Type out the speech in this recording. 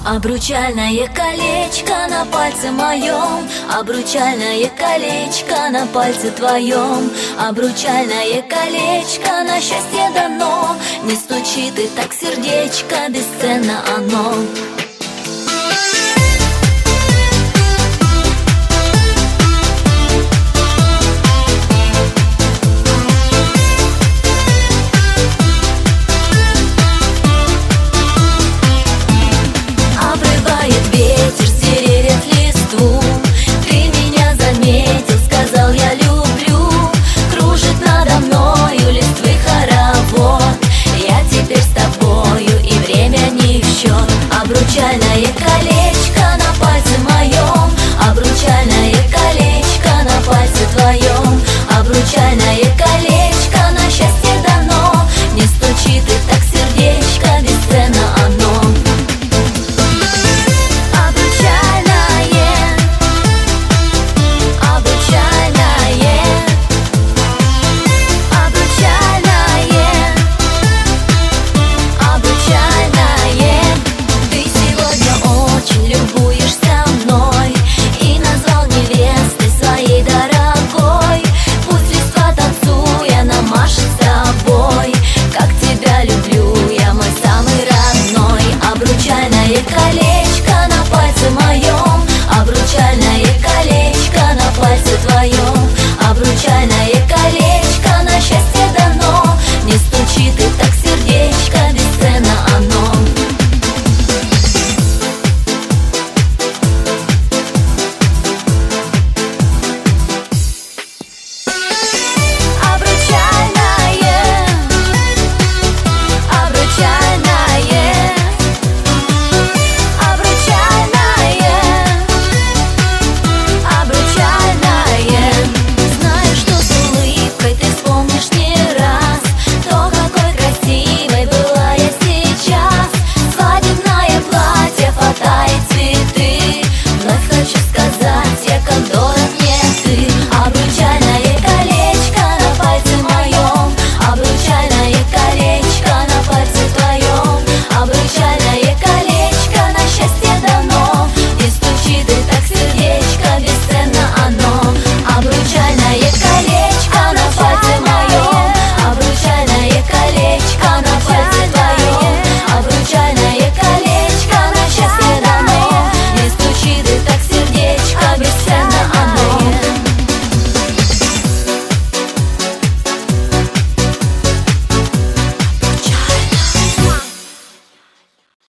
Обручальное колечко на пальце моем, обручальное колечко на пальце твоем, обручальное колечко на счастье дано. Не стучит и так сердечко, бесценно оно. Ветер с деревьев листву, ты меня заметил, сказал я люблю. Кружит надо мною листвы хоровод, я теперь с тобою и время не в счет. Обручальное колечко на пальце моем, обручальное колечко на пальце твоем, обручальное колечко на счастье дано. Не стучит и так сердечко, бесценно оно. Любовь